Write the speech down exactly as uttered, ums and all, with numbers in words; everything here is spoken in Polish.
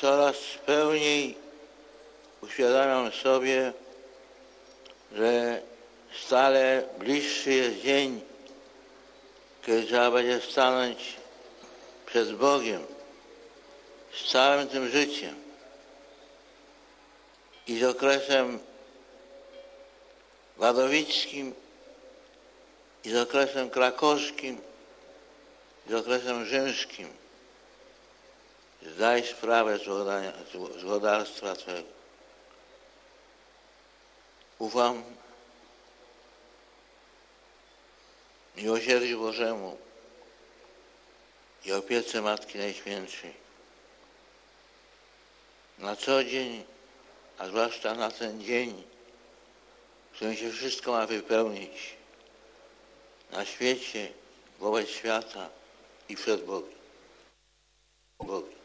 coraz pełniej uświadamiam sobie, że stale bliższy jest dzień, kiedy trzeba będzie stanąć przed Bogiem z całym tym życiem i z okresem wadowickim, i z okresem krakowskim, i z okresem rzymskim. Zdaj sprawę z włodarstwa Twego. Ufam miłosierdziu Bożemu i opiece Matki Najświętszej. Na co dzień, a zwłaszcza na ten dzień, w którym się wszystko ma wypełnić na świecie, wobec świata i przed Bogiem. Bogiem.